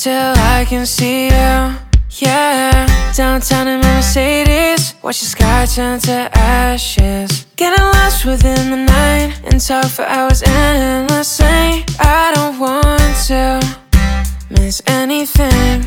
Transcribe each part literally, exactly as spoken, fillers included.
till I can see you. Yeah, downtown in my Mercedes, watch the sky turn to ashes. Getting lost within the night and talk for hours endlessly. I don't want to miss anything,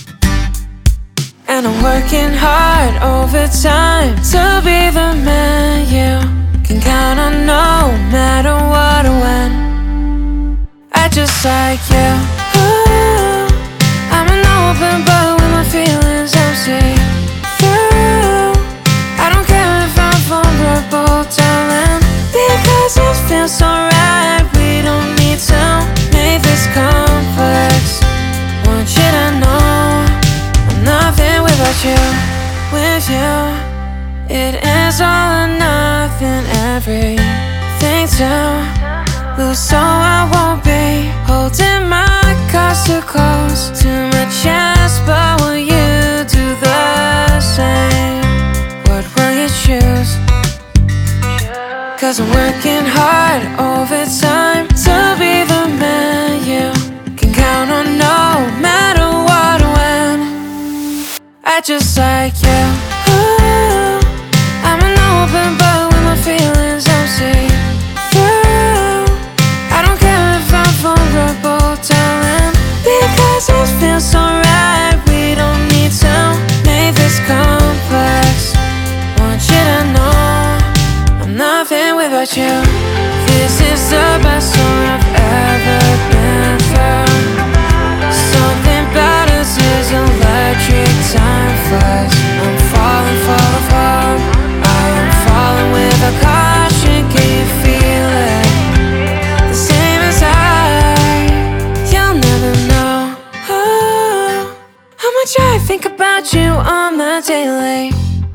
and I'm working hard overtime to be the man you can count on no matter what or when. I just like you. Ooh, I'm an open book with my feelings empty. Through, I don't care if I'm vulnerable, darling, because it feels so right. We don't need to make this complex. Want you to know I'm nothing without you. With you, it is all or nothing, everything to lose, so I won't be holding my cards too close to my chest. But will you do the same? What will you choose? Cause I'm working hard overtime to be the man you can count on no matter what or when. I just like you. Ooh, I'm an open book with my feelings empty. Through, I don't care if I'm vulnerable, darling, because it feels so right. We don't need to make this complex. Want you to know I'm nothing without you. This is the best song I've ever been through. Something about us is electric, time flies. I'm falling, falling, falling. I am falling with a caution. Can you feel it? The same as I. You'll never know oh, how much I think about you on the daily.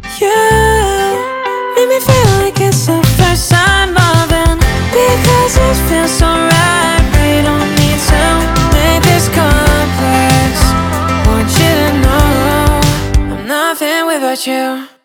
You make me feel like it's the first time loving, because it feels so right. We don't need to make this complex. Want you to know I'm nothing without you.